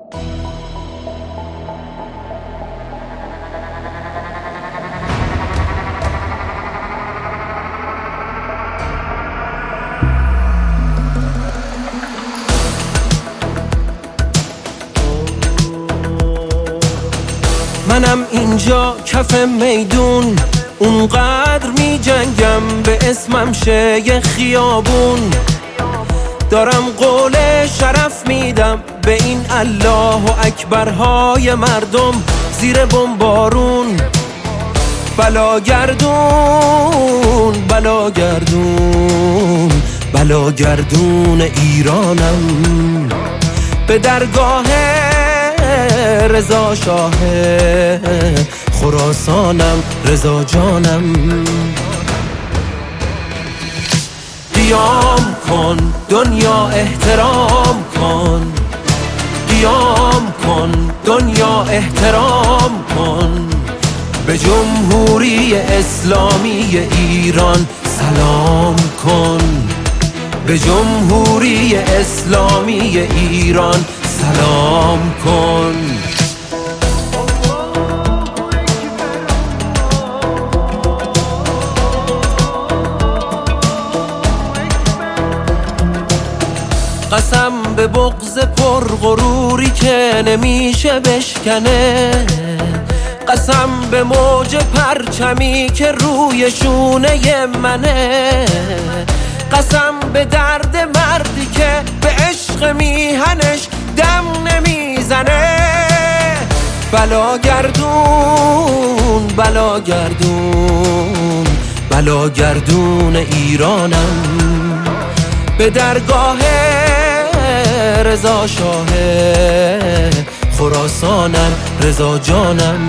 منم اینجا کف میدون اونقدر می جنگم به اسمم شه یه خیابون، دارم قول شرف میدم به این الله و اکبرهای مردم زیر بمبارون. بلاگردون بلاگردون بلاگردون ایرانم، به درگاه رضا شاه خراسانم رضا جانم. قیام کن دنیا احترام کن، قیام کن دنیا احترام کن، به جمهوری اسلامی ایران سلام کن، به جمهوری اسلامی ایران سلام کن. قسم به بغض پرغروری که نمیشه بشکنه، قسم به موج پرچمی که روی شونه منه، قسم به درد مردی که به عشق میهنش دم نمیزنه. بلاگردون بلاگردون بلاگردون ایرانم، به درگاه رضا شاه خراسانم رضا جانم.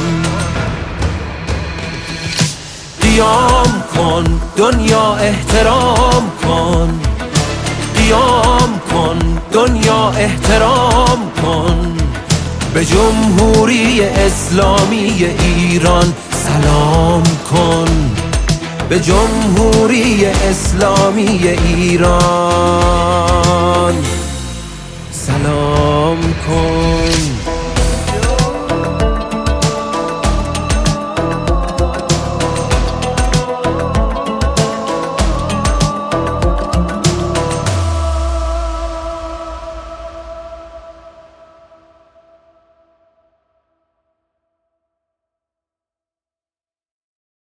قیام کن دنیا احترام کن، قیام کن دنیا احترام کن، به جمهوری اسلامی ایران سلام کن، به جمهوری اسلامی ایران سلام.